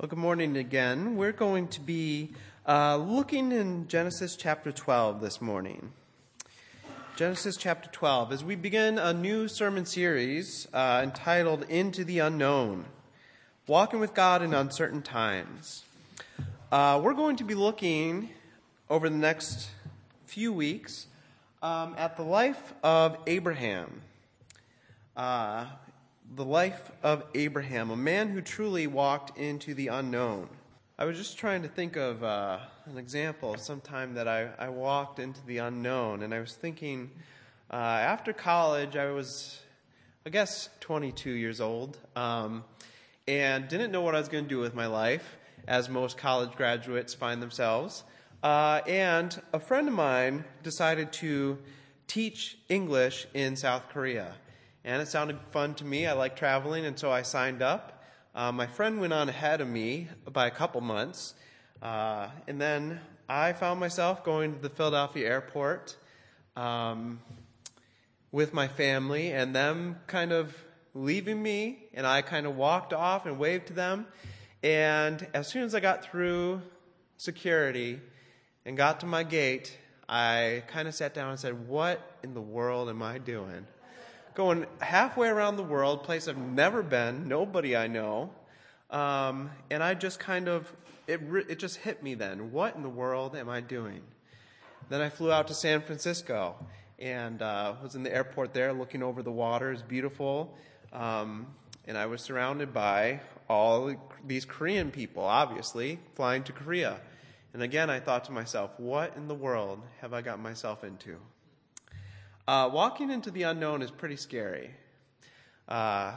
Well, good morning again. We're going to be looking in Genesis chapter 12 this morning. Genesis chapter 12, as we begin a new sermon series entitled Into the Unknown, Walking with God in Uncertain Times. We're going to be looking over the next few weeks at the life of Abraham. The life of Abraham, a man who truly walked into the unknown. I was just trying to think of an example of some time that I walked into the unknown, and I was thinking, after college, I was, 22 years old, and didn't know what I was going to do with my life, as most college graduates find themselves. And a friend of mine decided to teach English in South Korea. And it sounded fun to me. I like traveling, and so I signed up. My friend went on ahead of me by a couple months. And then I found myself going to the Philadelphia airport with my family and them kind of leaving me. And I kind of walked off and waved to them. And as soon as I got through security and got to my gate, I kind of sat down and said, what in the world am I doing? Going halfway around the world, place I've never been, nobody I know, and I just kind of, it just hit me then. What in the world am I doing? Then I flew out to San Francisco and was in the airport there looking over the water. It was beautiful, and I was surrounded by all these Korean people, obviously, flying to Korea. And again, I thought to myself, what in the world have I got myself into? Walking into the unknown is pretty scary. That's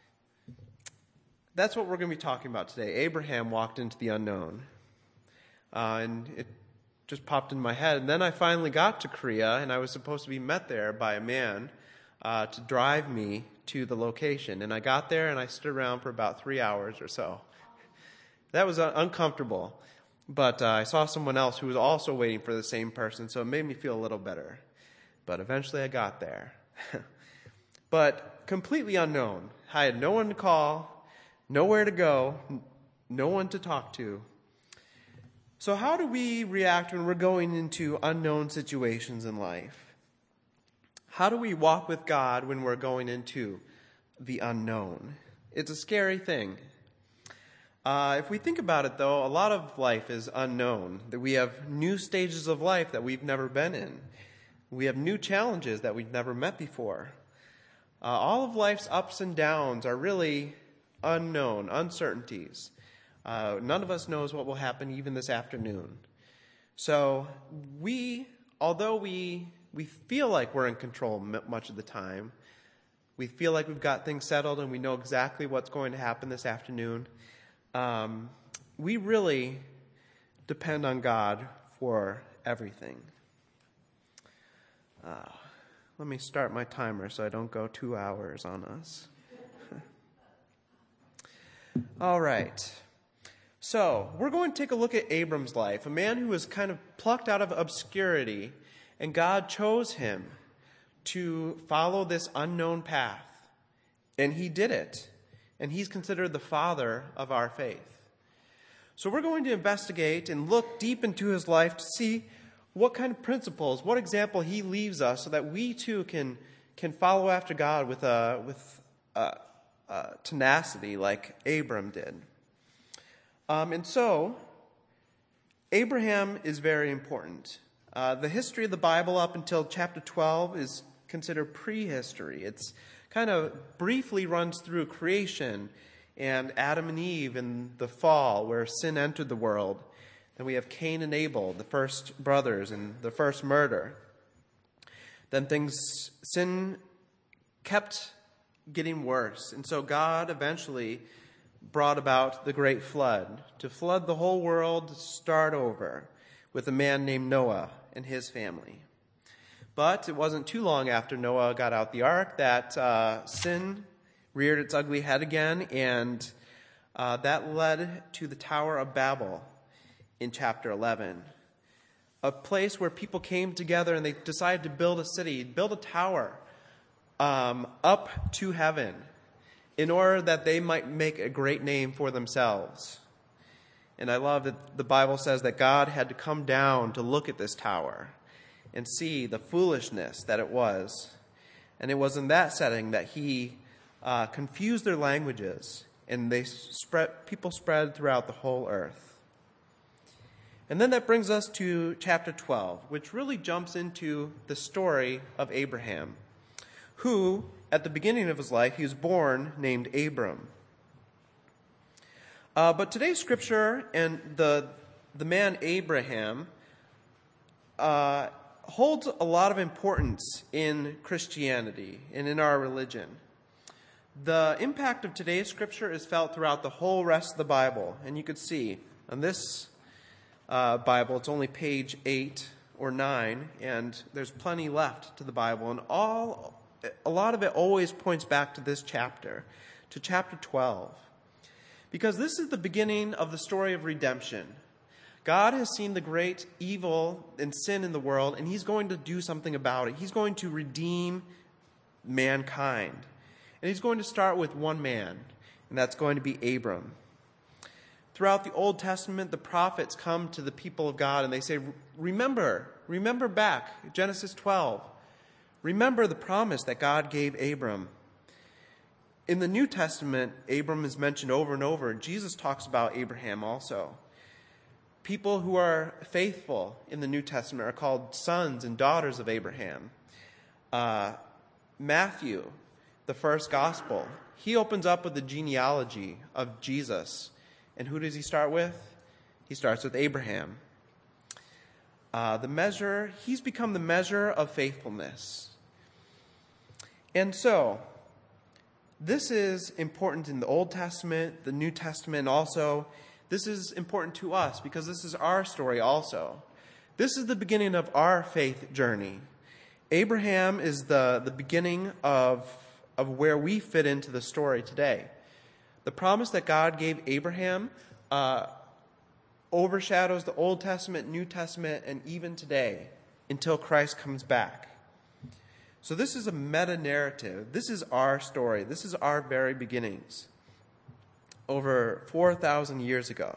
what we're going to be talking about today. Abraham walked into the unknown. And it just popped in my head. And then I finally got to Korea, and I was supposed to be met there by a man to drive me to the location. And I got there, and I stood around for about 3 hours or so. That was uncomfortable. But I saw someone else who was also waiting for the same person, so it made me feel a little better. But eventually I got there. But completely unknown. I had no one to call, nowhere to go, no one to talk to. So how do we react when we're going into unknown situations in life? How do we walk with God when we're going into the unknown? It's a scary thing. If we think about it, though, a lot of life is unknown. That we have new stages of life that we've never been in. We have new challenges that we've never met before. All of life's ups and downs are really unknown, uncertainties. None of us knows what will happen even this afternoon. So although we feel like we're in control much of the time, we feel like we've got things settled and we know exactly what's going to happen this afternoon, we really depend on God for everything. Let me start my timer so I don't go 2 hours on us. All right. So, we're going to take a look at Abram's life, a man who was kind of plucked out of obscurity, and God chose him to follow this unknown path. And he did it. And he's considered the father of our faith. So we're going to investigate and look deep into his life to see what kind of principles, what example he leaves us so that we too can follow after God with tenacity like Abram did. And so, Abraham is very important. The history of the Bible up until chapter 12 is considered prehistory. It's kind of briefly runs through creation and Adam and Eve and the fall where sin entered the world. Then we have Cain and Abel, the first brothers, and the first murder. Then sin kept getting worse. And so God eventually brought about the great flood to flood the whole world, to start over with a man named Noah and his family. But it wasn't too long after Noah got out the ark that sin reared its ugly head again, and that led to the Tower of Babel in chapter 11. A place where people came together and they decided to build a city, build a tower up to heaven in order that they might make a great name for themselves. And I love that the Bible says that God had to come down to look at this tower and see the foolishness that it was. And it was in that setting that he confused their languages, and people spread throughout the whole earth. And then that brings us to chapter 12, which really jumps into the story of Abraham, who, at the beginning of his life, he was born named Abram. But today's scripture and the man Abraham holds a lot of importance in Christianity and in our religion. The impact of today's scripture is felt throughout the whole rest of the Bible. And you could see on this Bible, it's only page 8 or 9, and there's plenty left to the Bible. And a lot of it always points back to this chapter, to chapter 12. Because this is the beginning of the story of redemption. God has seen the great evil and sin in the world, and he's going to do something about it. He's going to redeem mankind. And he's going to start with one man, and that's going to be Abram. Throughout the Old Testament, the prophets come to the people of God, and they say, remember back, Genesis 12. Remember the promise that God gave Abram. In the New Testament, Abram is mentioned over and over. Jesus talks about Abraham also. People who are faithful in the New Testament are called sons and daughters of Abraham. Matthew, the first gospel, he opens up with the genealogy of Jesus. And who does he start with? He starts with Abraham. He's become the measure of faithfulness. And so, this is important in the Old Testament, the New Testament also. This is important to us because this is our story also. This is the beginning of our faith journey. Abraham is the beginning of where we fit into the story today. The promise that God gave Abraham overshadows the Old Testament, New Testament, and even today until Christ comes back. So this is a meta-narrative. This is our story. This is our very beginnings over 4,000 years ago.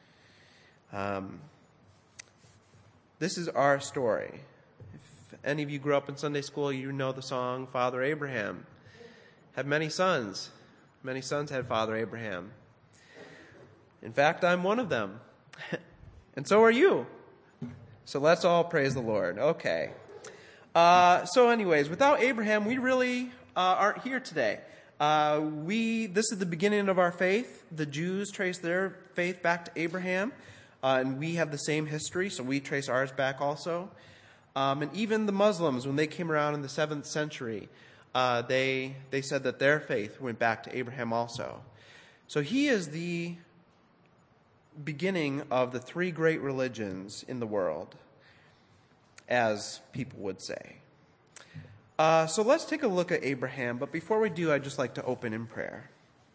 This is our story. If any of you grew up in Sunday school, you know the song, Father Abraham had many sons. Many sons had Father Abraham. In fact, I'm one of them. And so are you. So let's all praise the Lord. Okay. So anyways, without Abraham, we really aren't here today. This is the beginning of our faith. The Jews trace their faith back to Abraham, and we have the same history, so we trace ours back also. And even the Muslims, when they came around in the 7th century, they said that their faith went back to Abraham also. So he is the beginning of the 3 great religions in the world, as people would say. So let's take a look at Abraham, but before we do, I'd just like to open in prayer.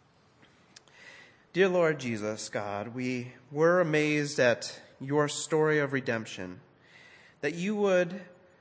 Dear Lord Jesus, God, we were amazed at your story of redemption, that you would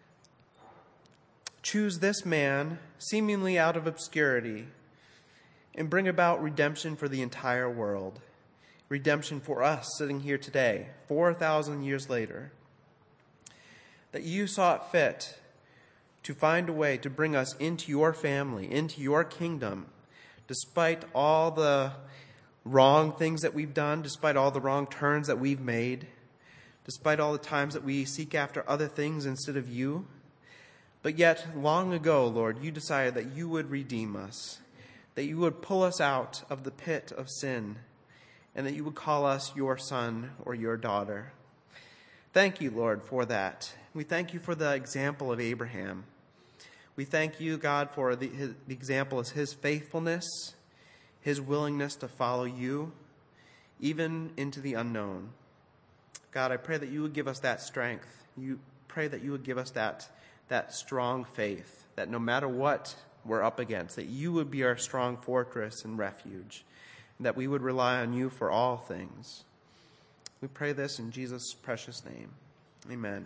choose this man, seemingly out of obscurity, and bring about redemption for the entire world. Redemption for us sitting here today, 4,000 years later. That you saw it fit to find a way to bring us into your family, into your kingdom, despite all the wrong things that we've done, despite all the wrong turns that we've made, despite all the times that we seek after other things instead of you. But yet, long ago, Lord, you decided that you would redeem us, that you would pull us out of the pit of sin, and that you would call us your son or your daughter. Thank you, Lord, for that. We thank you for the example of Abraham. We thank you, God, for the example of his faithfulness, his willingness to follow you, even into the unknown. God, I pray that you would give us that strength. You pray that you would give us that strong faith, that no matter what we're up against, that you would be our strong fortress and refuge, and that we would rely on you for all things. We pray this in Jesus' precious name. Amen.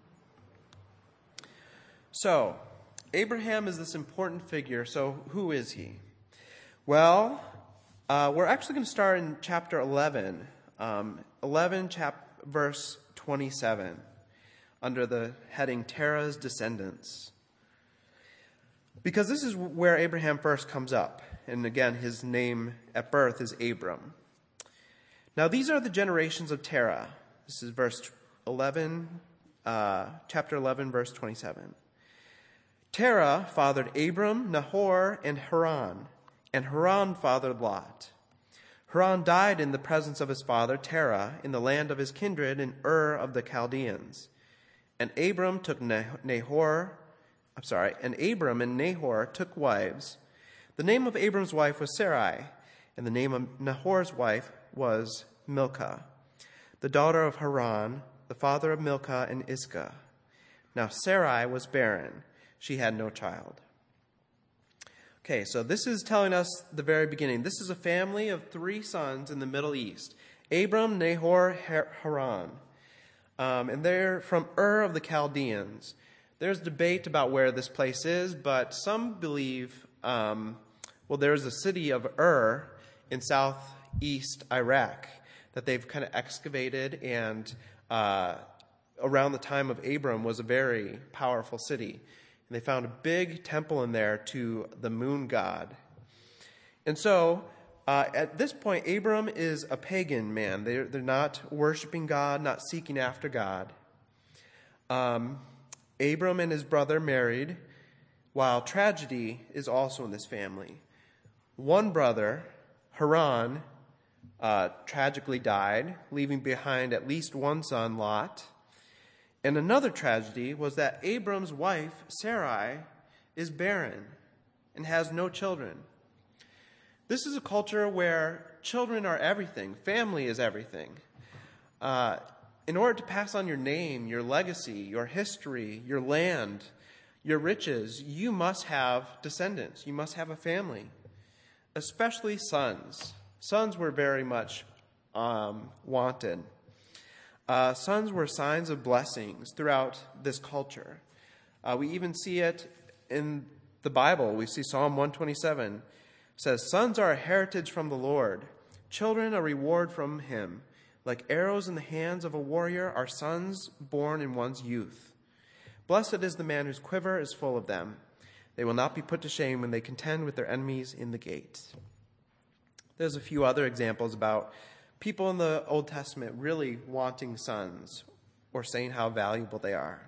So, Abraham is this important figure. So, who is he? Well, we're actually going to start in chapter 11. 11, verse 27, under the heading Terah's Descendants. Because this is where Abraham first comes up. And again, his name at birth is Abram. Now these are the generations of Terah. This is verse 11, chapter 11, verse 27. Terah fathered Abram, Nahor, and Haran fathered Lot. Haran died in the presence of his father Terah in the land of his kindred in Ur of the Chaldeans. And Abram and Nahor took wives. The name of Abram's wife was Sarai, and the name of Nahor's wife was Milcah, the daughter of Haran, the father of Milcah and Iscah. Now Sarai was barren. She had no child. Okay, so this is telling us the very beginning. This is a family of 3 sons in the Middle East. Abram, Nahor, Haran. And they're from Ur of the Chaldeans. There's debate about where this place is, but some believe, there's a city of Ur in southeast Iraq that they've kind of excavated, and around the time of Abram was a very powerful city. And they found a big temple in there to the moon god. And so, at this point, Abram is a pagan man. They're not worshiping God, not seeking after God. Abram and his brother married, while tragedy is also in this family. One brother, Haran, tragically died, leaving behind at least one son, Lot. And another tragedy was that Abram's wife, Sarai, is barren and has no children. This is a culture where children are everything. Family is everything. In order to pass on your name, your legacy, your history, your land, your riches, you must have descendants. You must have a family, especially sons. Sons were very much wanted. Sons were signs of blessings throughout this culture. We even see it in the Bible. We see Psalm 127 says, "Sons are a heritage from the Lord, children a reward from him. Like arrows in the hands of a warrior are sons born in one's youth. Blessed is the man whose quiver is full of them. They will not be put to shame when they contend with their enemies in the gate." There's a few other examples about people in the Old Testament really wanting sons or saying how valuable they are.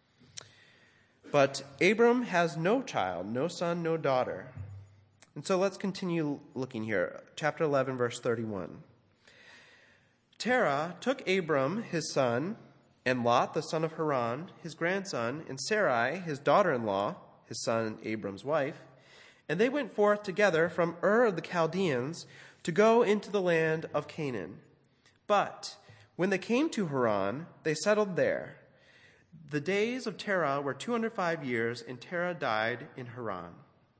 But Abram has no child, no son, no daughter. And so let's continue looking here. Chapter 11, verse 31. Terah took Abram, his son, and Lot, the son of Haran, his grandson, and Sarai, his daughter-in-law, his son Abram's wife, and they went forth together from Ur of the Chaldeans to go into the land of Canaan. But when they came to Haran, they settled there. The days of Terah were 205 years, and Terah died in Haran.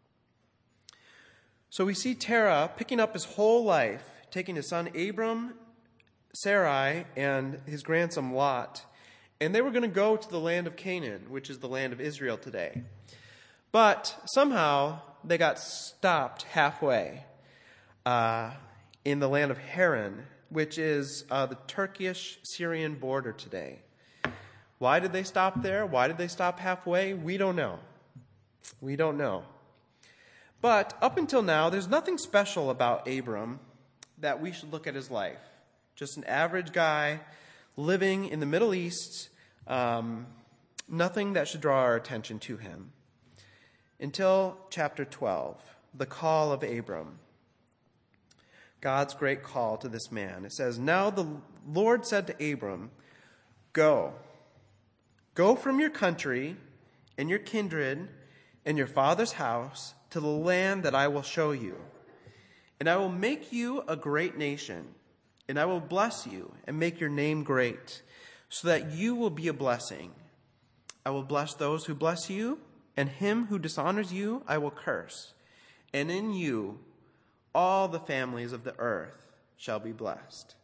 So we see Terah picking up his whole life, taking his son Abram, Sarai, and his grandson Lot, and they were going to go to the land of Canaan, which is the land of Israel today. But somehow they got stopped halfway in the land of Haran, which is the Turkish-Syrian border today. Why did they stop there? Why did they stop halfway? We don't know. We don't know. But up until now, there's nothing special about Abram that we should look at his life. Just an average guy living in the Middle East, nothing that should draw our attention to him. Until chapter 12, the call of Abram. God's great call to this man. It says, "Now the Lord said to Abram, Go from your country and your kindred and your father's house to the land that I will show you. And I will make you a great nation, and I will bless you and make your name great, so that you will be a blessing. I will bless those who bless you, and him who dishonors you I will curse. And in you all the families of the earth shall be blessed."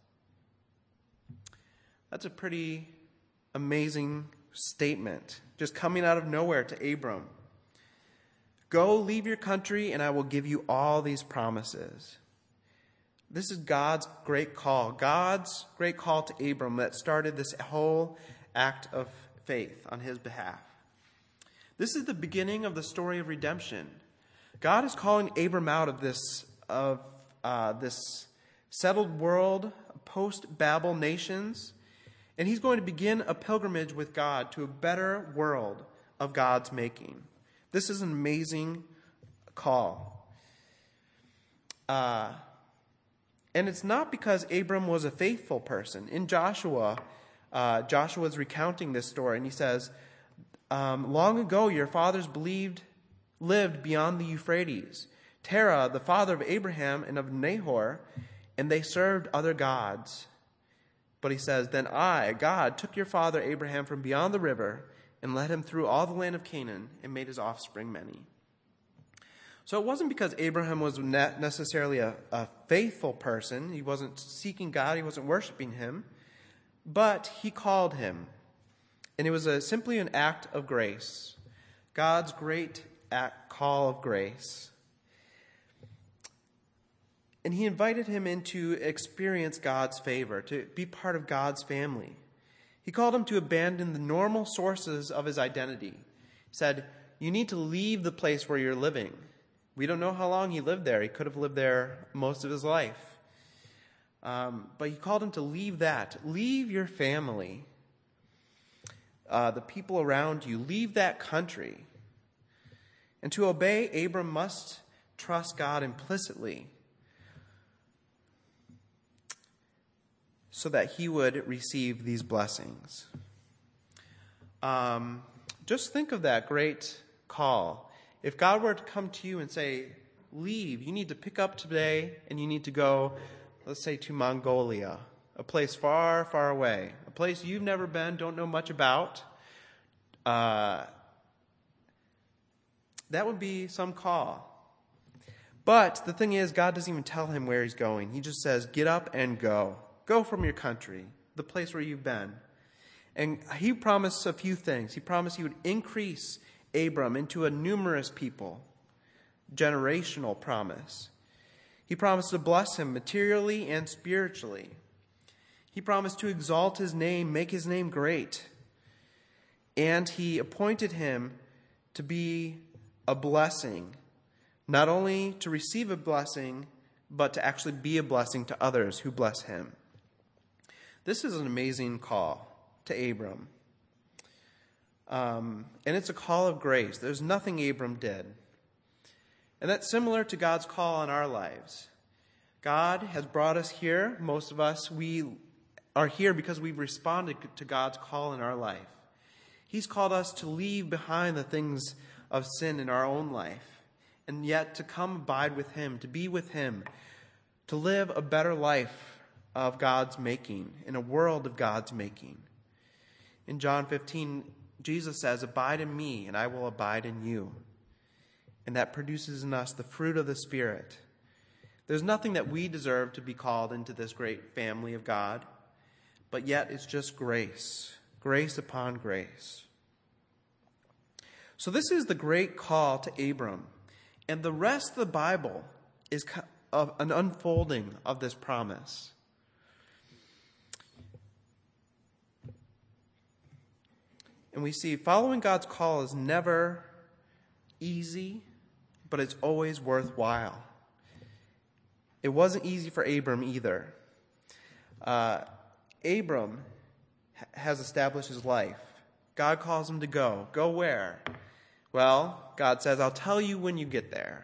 That's a pretty amazing statement, just coming out of nowhere to Abram. Go, leave your country, and I will give you all these promises. This is God's great call to Abram that started this whole act of faith on his behalf. This is the beginning of the story of redemption. God is calling Abram out of this settled world, post-Babel nations, and he's going to begin a pilgrimage with God to a better world of God's making. This is an amazing call. And it's not because Abram was a faithful person. In Joshua is recounting this story, and he says, long ago your fathers lived beyond the Euphrates. Terah, the father of Abraham and of Nahor, and they served other gods. But he says, then I, God, took your father Abraham from beyond the river and led him through all the land of Canaan and made his offspring many. So it wasn't because Abraham was necessarily a faithful person. He wasn't seeking God. He wasn't worshiping him. But he called him. And it was simply an act of grace. God's great call of grace. And he invited him in to experience God's favor, to be part of God's family. He called him to abandon the normal sources of his identity. He said, you need to leave the place where you're living. We don't know how long he lived there. He could have lived there most of his life. But he called him to leave that. Leave your family, the people around you. Leave that country. And to obey, Abram must trust God implicitly so that he would receive these blessings. Just think of that great call. If God were to come to you and say, leave, you need to pick up today and you need to go, let's say, to Mongolia, a place far, far away, a place you've never been, don't know much about, that would be some call. But the thing is, God doesn't even tell him where he's going. He just says, get up and go. Go from your country, the place where you've been. And he promised a few things. He promised he would increase Abram into a numerous people. Generational promise. He promised to bless him materially and spiritually. He promised to exalt his name, make his name great. And he appointed him to be a blessing. Not only to receive a blessing, but to actually be a blessing to others who bless him. This is an amazing call to Abram. And it's a call of grace. There's nothing Abram did. And that's similar to God's call on our lives. God has brought us here. Most of us, we are here because we've responded to God's call in our life. He's called us to leave behind the things of sin in our own life, and yet to come abide with him, to be with him, to live a better life of God's making, in a world of God's making. In John 15, Jesus says, abide in me, and I will abide in you. And that produces in us the fruit of the Spirit. There's nothing that we deserve to be called into this great family of God, but yet it's just grace, grace upon grace. So this is the great call to Abram. And the rest of the Bible is an unfolding of this promise. And we see following God's call is never easy, but it's always worthwhile. It wasn't easy for Abram either. Abram has established his life. God calls him to go. Go where? Well, God says, I'll tell you when you get there.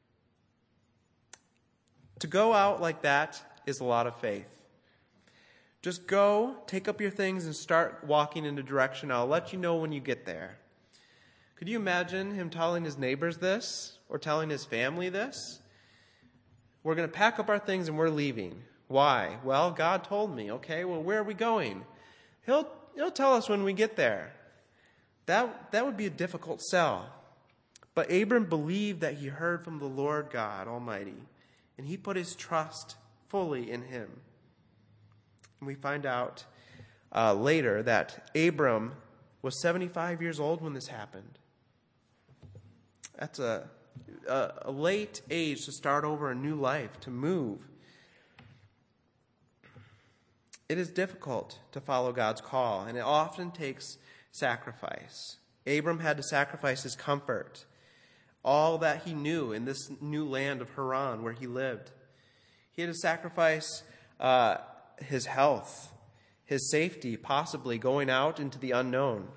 To go out like that is a lot of faith. Just go, take up your things, and start walking in a direction. I'll let you know when you get there. Could you imagine him telling his neighbors this, or telling his family this? We're going to pack up our things and we're leaving. Why? Well, God told me. Okay, well, where are we going? He'll tell us when we get there. That would be a difficult sell. But Abram believed that he heard from the Lord God Almighty, and he put his trust fully in him. And we find out later that Abram was 75 years old when this happened. That's a late age to start over a new life, to move. It is difficult to follow God's call, and it often takes sacrifice. Abram had to sacrifice his comfort, all that he knew in this new land of Haran where he lived. He had to sacrifice his health, his safety, possibly going out into the unknown.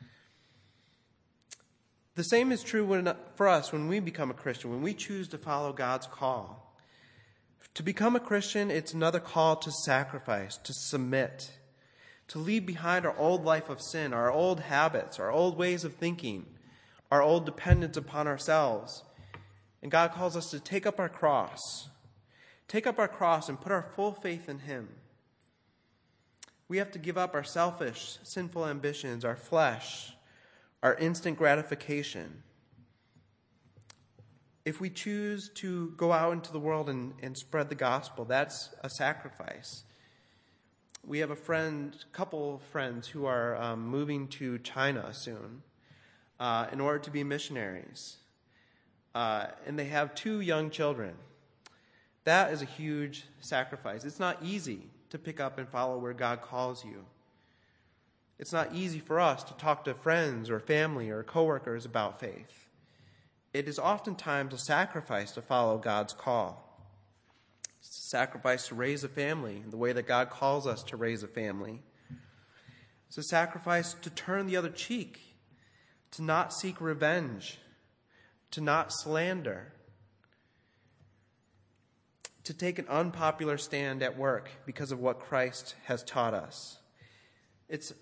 The same is true for us when we become a Christian, when we choose to follow God's call. To become a Christian, it's another call to sacrifice, to submit, to leave behind our old life of sin, our old habits, our old ways of thinking, our old dependence upon ourselves. And God calls us to take up our cross and put our full faith in Him. We have to give up our selfish, sinful ambitions, our flesh, our instant gratification. If we choose to go out into the world and spread the gospel, that's a sacrifice. We have a couple of friends who are moving to China soon in order to be missionaries. And they have 2 young children. That is a huge sacrifice. It's not easy to pick up and follow where God calls you. It's not easy for us to talk to friends or family or coworkers about faith. It is oftentimes a sacrifice to follow God's call. It's a sacrifice to raise a family in the way that God calls us to raise a family. It's a sacrifice to turn the other cheek, to not seek revenge, to not slander, to take an unpopular stand at work because of what Christ has taught us. It's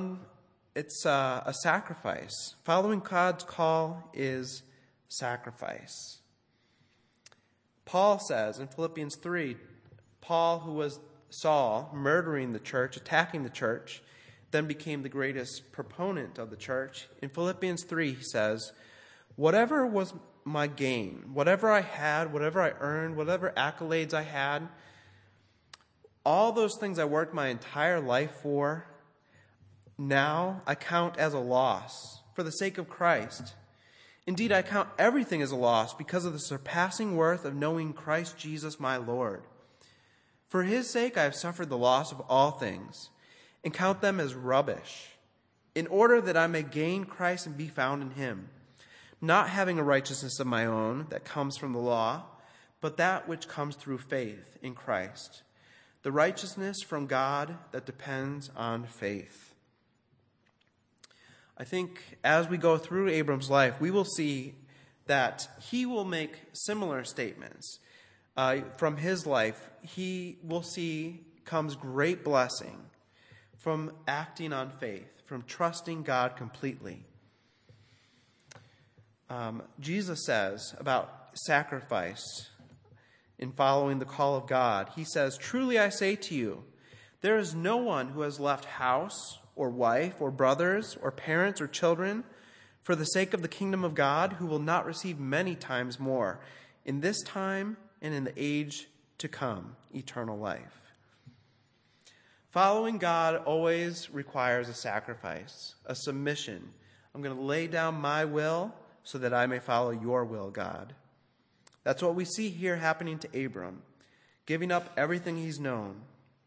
a sacrifice. Following God's call is sacrifice. Paul says in Philippians 3, Paul, who was Saul, murdering the church, attacking the church, then became the greatest proponent of the church. In Philippians 3, he says, whatever was my gain, whatever I had, whatever I earned, whatever accolades I had, all those things I worked my entire life for, now I count as a loss for the sake of Christ. Indeed, I count everything as a loss because of the surpassing worth of knowing Christ Jesus my Lord. For His sake I have suffered the loss of all things and count them as rubbish, in order that I may gain Christ and be found in Him, not having a righteousness of my own that comes from the law, but that which comes through faith in Christ, the righteousness from God that depends on faith. I think as we go through Abram's life, we will see that he will make similar statements. From his life, he will see comes great blessing from acting on faith, from trusting God completely. Jesus says about sacrifice in following the call of God, He says, truly I say to you, there is no one who has left house or wife or brothers or parents or children for the sake of the kingdom of God who will not receive many times more in this time and in the age to come, eternal life. Following God always requires a sacrifice, a submission. I'm going to lay down my will so that I may follow your will, God. That's what we see here happening to Abram, giving up everything he's known.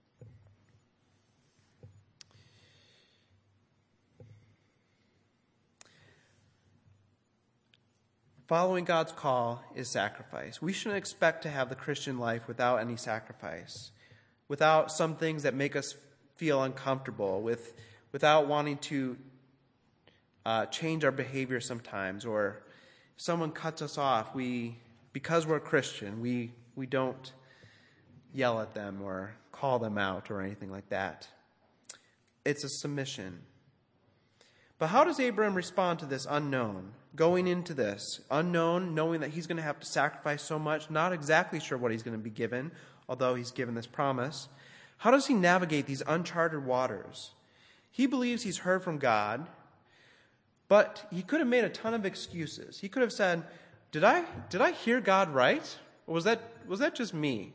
Following God's call is sacrifice. We shouldn't expect to have the Christian life without any sacrifice, without some things that make us feel uncomfortable, without wanting to change our behavior sometimes, or if someone cuts us off, because we're a Christian, we don't yell at them or call them out or anything like that. It's a submission. But how does Abram respond to this unknown? Going into this unknown, knowing that he's going to have to sacrifice so much, not exactly sure what he's going to be given, although he's given this promise. How does he navigate these uncharted waters? He believes he's heard from God, but he could have made a ton of excuses. He could have said, Did I hear God right? Or was that just me?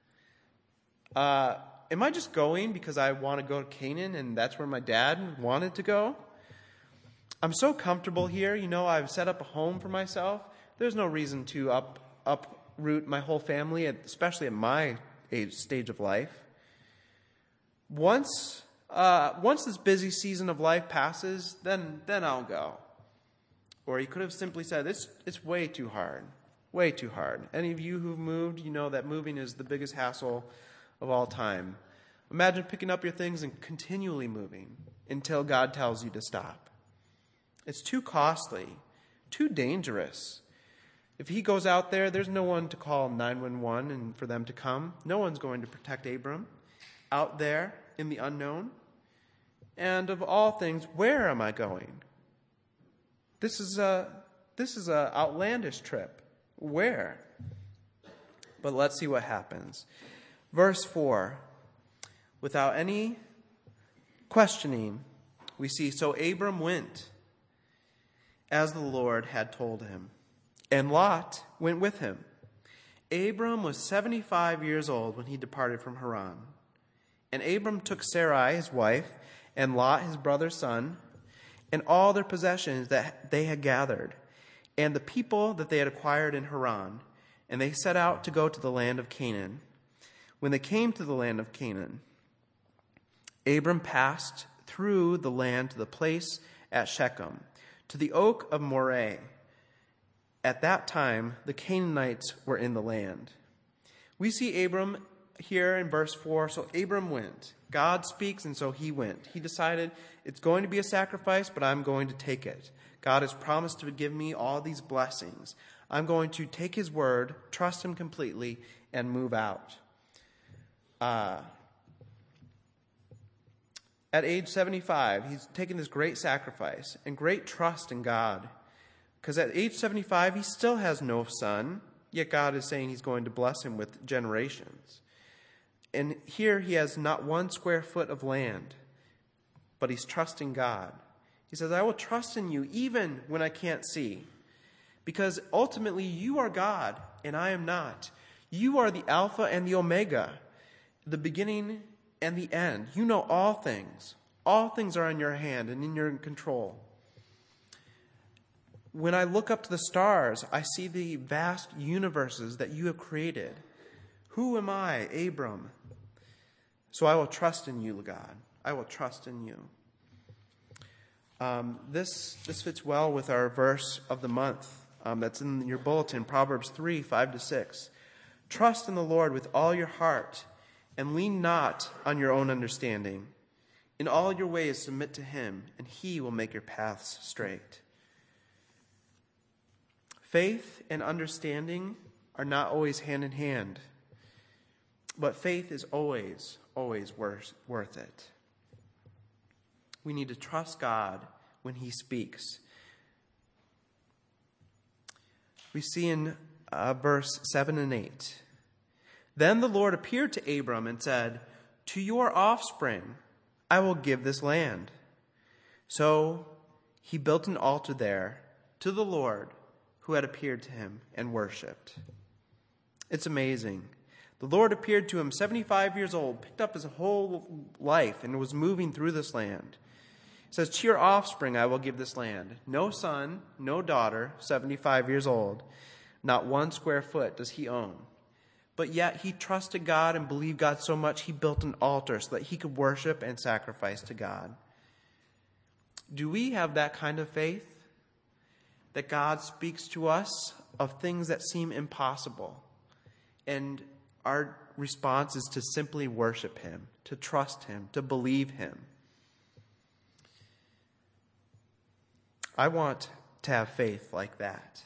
Am I just going because I want to go to Canaan and that's where my dad wanted to go? I'm so comfortable here. I've set up a home for myself. There's no reason to uproot my whole family, especially at my stage of life. Once this busy season of life passes, then I'll go. Or he could have simply said, it's way too hard. Way too hard. Any of you who've moved, you know that moving is the biggest hassle of all time. Imagine picking up your things and continually moving until God tells you to stop. It's too costly, too dangerous. If he goes out there, there's no one to call 911 and for them to come. No one's going to protect Abram out there in the unknown. And of all things, where am I going? This is a outlandish trip. Where? But let's see what happens. Verse 4. Without any questioning, we see, so Abram went as the Lord had told him, and Lot went with him. Abram was 75 years old when he departed from Haran. And Abram took Sarai, his wife, and Lot, his brother's son, and all their possessions that they had gathered, and the people that they had acquired in Haran, and they set out to go to the land of Canaan. When they came to the land of Canaan, Abram passed through the land to the place at Shechem, to the oak of Moreh. At that time, the Canaanites were in the land. We see Abram here in verse 4. So Abram went. God speaks, and so he went. He decided it's going to be a sacrifice, but I'm going to take it. God has promised to give me all these blessings. I'm going to take his word, trust him completely, and move out. At age 75, he's taken this great sacrifice and great trust in God. Because at age 75, he still has no son, yet God is saying he's going to bless him with generations. And here he has not 1 square foot of land, but he's trusting God. He says, I will trust in you even when I can't see. Because ultimately you are God and I am not. You are the Alpha and the Omega, the beginning and the end. You know all things. All things are in your hand and in your control. When I look up to the stars, I see the vast universes that you have created. Who am I, Abram? So I will trust in you, God. I will trust in you. This fits well with our verse of the month that's in your bulletin, Proverbs 3, 5-6. Trust in the Lord with all your heart and lean not on your own understanding. In all your ways submit to him, and he will make your paths straight. Faith and understanding are not always hand in hand, but faith is always worth it. We need to trust God when he speaks. We see in verse 7 and 8. Then the Lord appeared to Abram and said, to your offspring I will give this land. So he built an altar there to the Lord who had appeared to him and worshipped. It's amazing. The Lord appeared to him 75 years old, picked up his whole life, and was moving through this land. He says, to your offspring I will give this land. No son, no daughter, 75 years old. Not 1 square foot does he own. But yet he trusted God and believed God so much he built an altar so that he could worship and sacrifice to God. Do we have that kind of faith? That God speaks to us of things that seem impossible. And our response is to simply worship him, to trust him, to believe him. I want to have faith like that.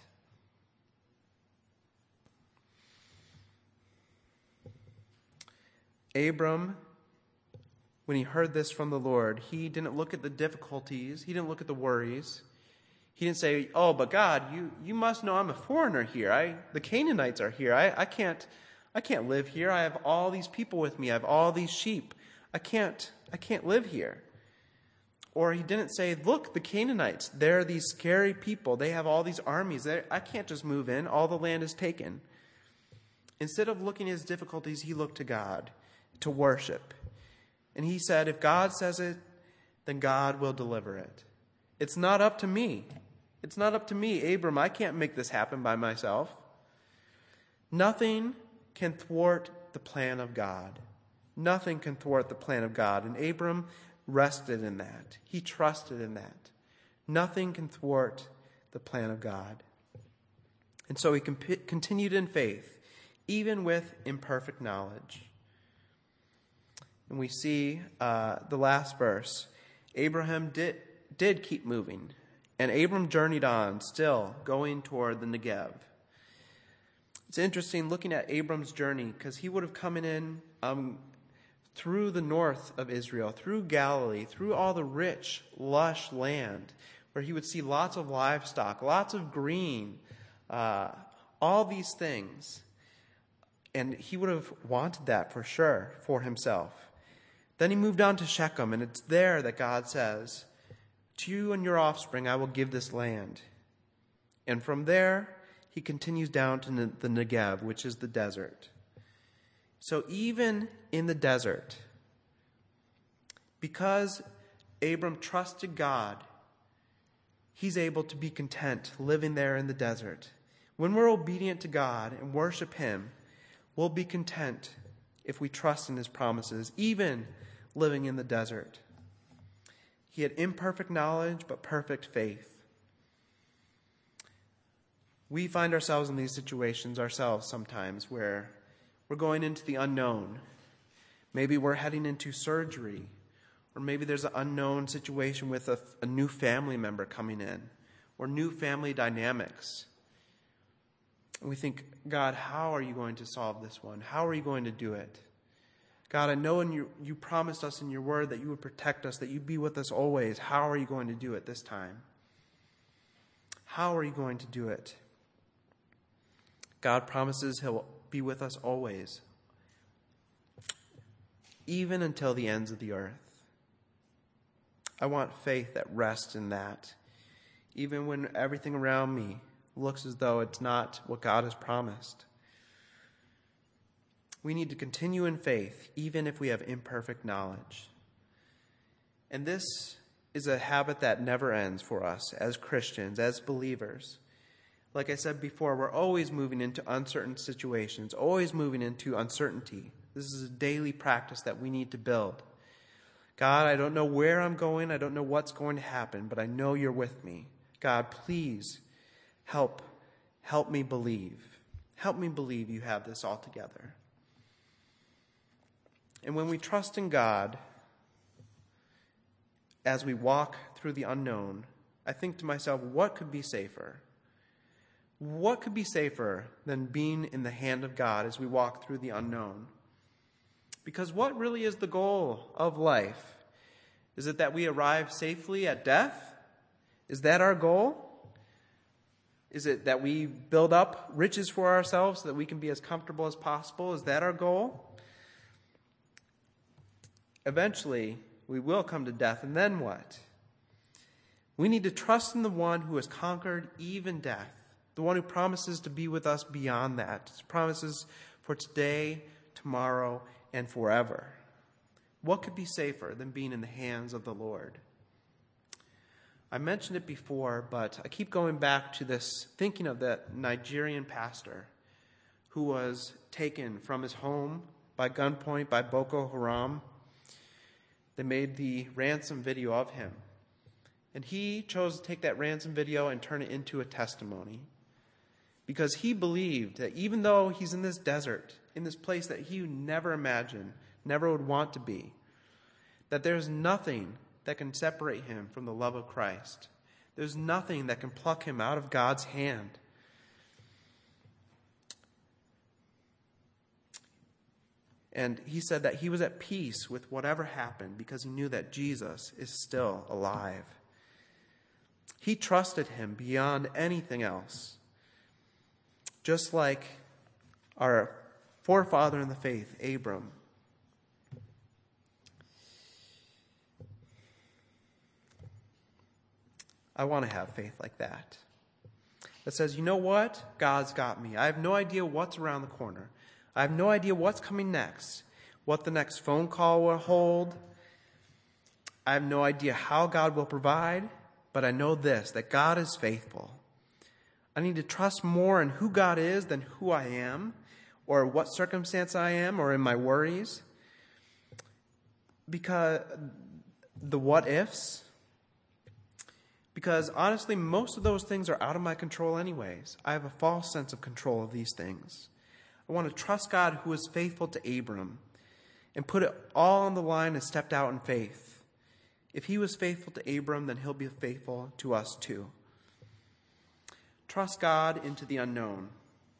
Abram, when he heard this from the Lord, he didn't look at the difficulties. He didn't look at the worries. He didn't say, oh, but God, you must know I'm a foreigner here. The Canaanites are here. I can't live here. I have all these people with me. I have all these sheep. I can't live here. Or he didn't say, look, the Canaanites, they're these scary people. They have all these armies. I can't just move in. All the land is taken. Instead of looking at his difficulties, he looked to God to worship. And he said, if God says it, then God will deliver it. It's not up to me. It's not up to me, Abram. I can't make this happen by myself. Nothing can thwart the plan of God. Nothing can thwart the plan of God. And Abram rested in that. He trusted in that. Nothing can thwart the plan of God. And so he continued in faith, even with imperfect knowledge. And we see the last verse. Abraham did keep moving. And Abram journeyed on, still going toward the Negev. It's interesting looking at Abram's journey, because he would have come in through the north of Israel, through Galilee, through all the rich, lush land, where he would see lots of livestock, lots of green, all these things. And he would have wanted that for sure for himself. Then he moved on to Shechem, and it's there that God says, "To you and your offspring I will give this land." And from there, he continues down to the Negev, which is the desert. So even in the desert, because Abram trusted God, he's able to be content living there in the desert. When we're obedient to God and worship him, we'll be content if we trust in his promises, even living in the desert. He had imperfect knowledge, but perfect faith. We find ourselves in these situations ourselves sometimes where we're going into the unknown. Maybe we're heading into surgery, or maybe there's an unknown situation with a new family member coming in, or new family dynamics. And we think, God, how are you going to solve this one? How are you going to do it? God, I know you promised us in your word that you would protect us, that you'd be with us always. How are you going to do it this time? How are you going to do it? God promises he'll be with us always, even until the ends of the earth. I want faith that rests in that, even when everything around me looks as though it's not what God has promised. We need to continue in faith, even if we have imperfect knowledge. And this is a habit that never ends for us as Christians, as believers. Like I said before, we're always moving into uncertain situations, always moving into uncertainty. This is a daily practice that we need to build. God, I don't know where I'm going. I don't know what's going to happen, but I know you're with me. God, please help me believe. Help me believe you have this all together. And when we trust in God, as we walk through the unknown, I think to myself, what could be safer? What could be safer than being in the hand of God as we walk through the unknown? Because what really is the goal of life? Is it that we arrive safely at death? Is that our goal? Is it that we build up riches for ourselves so that we can be as comfortable as possible? Is that our goal? Eventually, we will come to death, and then what? We need to trust in the one who has conquered even death. The one who promises to be with us beyond that. Promises for today, tomorrow, and forever. What could be safer than being in the hands of the Lord? I mentioned it before, but I keep going back to this, thinking of that Nigerian pastor who was taken from his home by gunpoint by Boko Haram. They made the ransom video of him. And he chose to take that ransom video and turn it into a testimony. Because he believed that even though he's in this desert, in this place that he never imagined, never would want to be, that there's nothing that can separate him from the love of Christ. There's nothing that can pluck him out of God's hand. And he said that he was at peace with whatever happened because he knew that Jesus is still alive. He trusted him beyond anything else. Just like our forefather in the faith, Abram. I want to have faith like that. That says, you know what? God's got me. I have no idea what's around the corner. I have no idea what's coming next, what the next phone call will hold. I have no idea how God will provide, but I know this, that God is faithful. I need to trust more in who God is than who I am, or what circumstance I am, or in my worries. because the what ifs, because honestly, most of those things are out of my control anyways. I have a false sense of control of these things. I want to trust God, who was faithful to Abram, and put it all on the line and stepped out in faith. If he was faithful to Abram, then he'll be faithful to us too. Trust God into the unknown.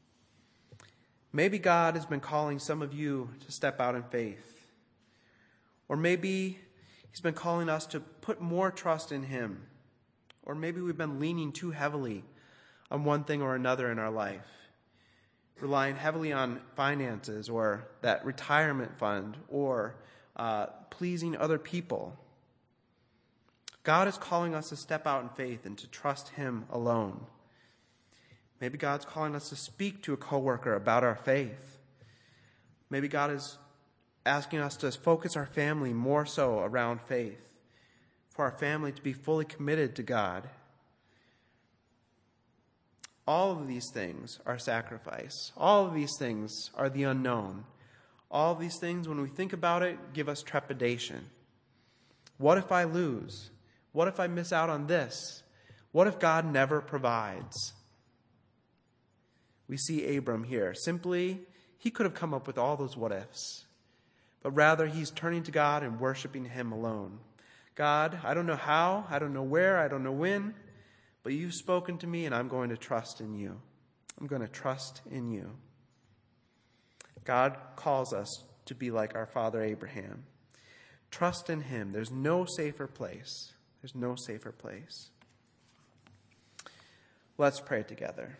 Maybe God has been calling some of you to step out in faith. Or maybe he's been calling us to put more trust in him. Or maybe we've been leaning too heavily on one thing or another in our life. Relying heavily on finances or that retirement fund or pleasing other people. God is calling us to step out in faith and to trust him alone. Maybe God's calling us to speak to a coworker about our faith. Maybe God is asking us to focus our family more so around faith, for our family to be fully committed to God. All of these things are sacrifice. All of these things are the unknown. All of these things, when we think about it, give us trepidation. What if I lose? What if I miss out on this? What if God never provides? We see Abram here. Simply, he could have come up with all those what ifs. But rather, he's turning to God and worshiping him alone. God, I don't know how, I don't know where, I don't know when, but you've spoken to me and I'm going to trust in you. I'm going to trust in you. God calls us to be like our father Abraham. Trust in him. There's no safer place. There's no safer place. Let's pray together.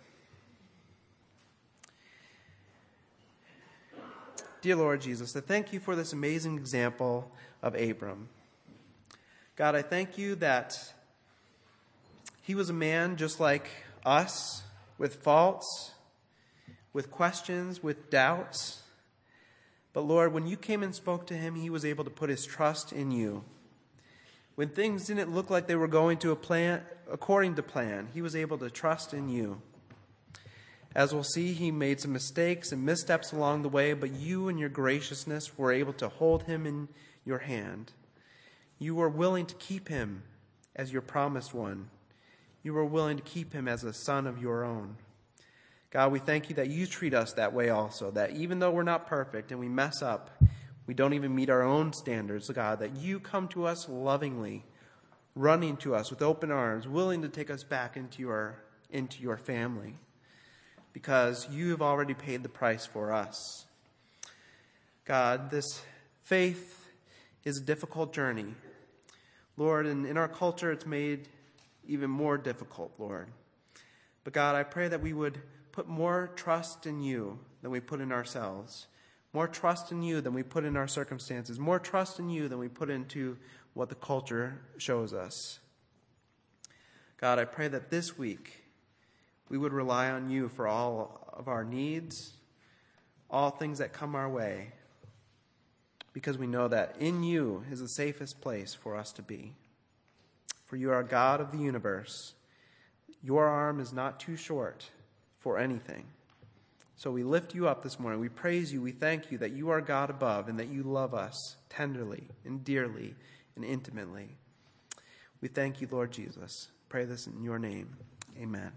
Dear Lord Jesus, I thank you for this amazing example of Abram. God, I thank you that he was a man just like us, with faults, with questions, with doubts. But Lord, when you came and spoke to him, he was able to put his trust in you. When things didn't look like they were going to a plan, according to plan, he was able to trust in you. As we'll see, he made some mistakes and missteps along the way, but you in your graciousness were able to hold him in your hand. You were willing to keep him as your promised one. You were willing to keep him as a son of your own. God, we thank you that you treat us that way also, that even though we're not perfect and we mess up, we don't even meet our own standards, God, that you come to us lovingly, running to us with open arms, willing to take us back into your family, because you have already paid the price for us. God, this faith is a difficult journey. Lord, and in our culture it's made even more difficult, Lord. But God, I pray that we would put more trust in you than we put in ourselves. More trust in you than we put in our circumstances. More trust in you than we put into what the culture shows us. God, I pray that this week we would rely on you for all of our needs, all things that come our way, because we know that in you is the safest place for us to be. For you are God of the universe. Your arm is not too short for anything. So we lift you up this morning. We praise you. We thank you that you are God above and that you love us tenderly and dearly and intimately. We thank you, Lord Jesus. Pray this in your name. Amen.